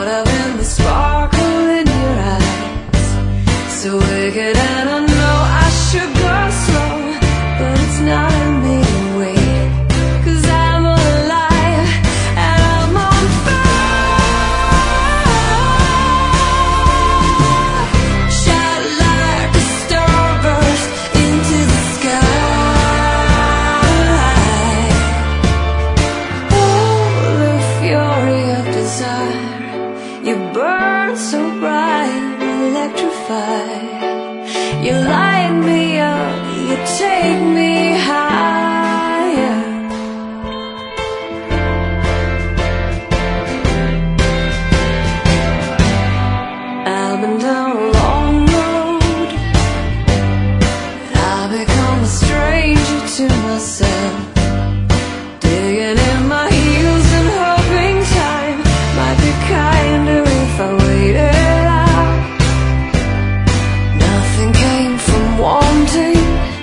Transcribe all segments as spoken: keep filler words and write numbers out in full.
caught up in the sparkle in your eyes. So wicked, and I know I should go slow, but it's not in me to wait, 'cause I'm alive and I'm on fire. Shot like a starburst into the sky. Oh, the fury of desire. You burn so bright, electrified. You light me up, you take me higher. I've been down a long road, I've become a stranger to myself, digging in my heels and hoping time might be kinder if I waited out. Nothing came from wanting,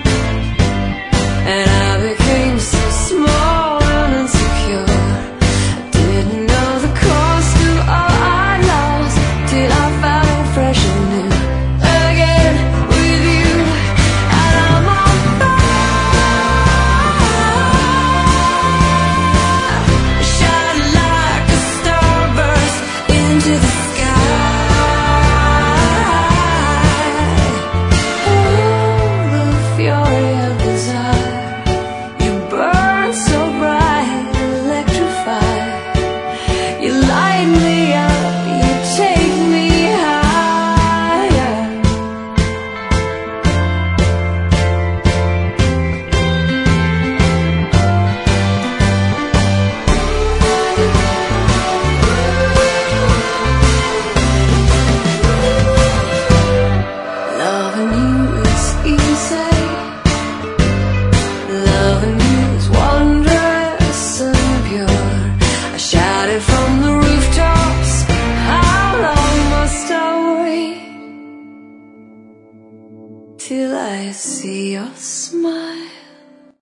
and I became so small and insecure. I didn't know the cost of all I lost till I found fresh and new again with you, and I'm on fire. Shine like a starburst into the